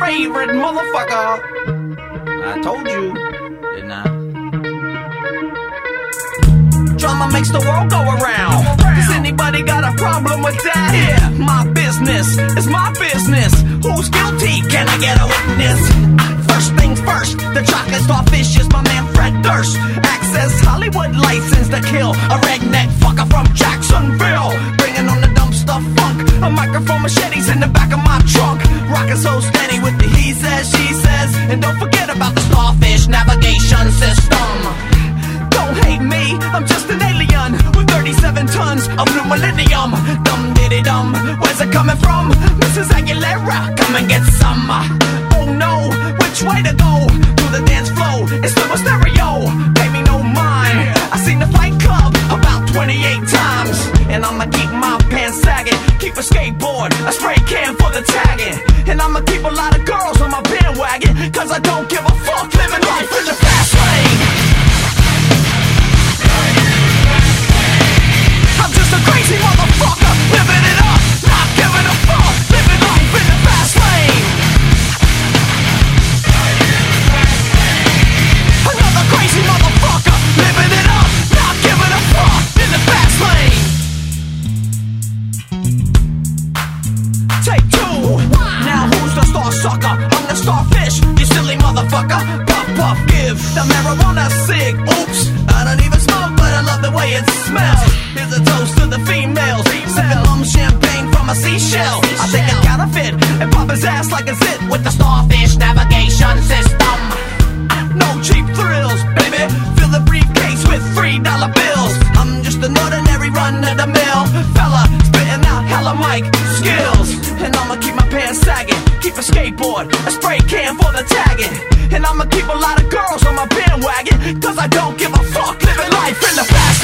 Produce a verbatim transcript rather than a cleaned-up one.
favorite motherfucker. I told you, didn't I? Drama makes the world go around. Does anybody got a problem with that? Yeah, my business is my business. Who's guilty? Can I get a witness? First things first, the chocolate starfish is my man Fred Durst. Access Hollywood license to kill a redneck fucker from Jacksonville. Bringing on the dumpster funk, a microphone machetes in the back of my trunk. Rocking so steady with the he says, she says. And don't forget about the starfish navigation system. Don't hate me, I'm just an alien with thirty-seven tons of new millennium. Dum diddy dum, where's it coming from? Missus Aguilera, come and get some. Oh no, which way to go? Through the dance flow, it's still a stereo. Pay me no mind, I seen the Fight Club about twenty-eight times. And I'ma keep my pants sagging, keep a skateboard, a spray can for the tagging. And I'ma keep a lot of girls on my bandwagon, cause I don't give a fuck living life in the fast lane. I'm just a crazy motherfucker, living it up, not giving a fuck, living life in the fast lane. Another crazy motherfucker, living it up, not giving a fuck, in the fast lane. Take two, now who's the star sucker? I'm the starfish, you silly motherfucker. Puff, puff, give the marijuana cig. Oops, I don't even smoke, but I love the way it smells. Here's a toast to the females, sipping rum champagne from a seashell. I think I counterfeit and pop his ass like a zit with the starfish navigation system. No cheap thrills, baby, fill the briefcase with three dollar bills. I'm just an ordinary run-of-the-mill fella, spitting out hella mic skills. And I'ma keep my pants sagging, keep a skateboard, a spray can for the tagging. And I'ma keep a lot of girls on my bandwagon, cause I don't give a fuck, living life in the fast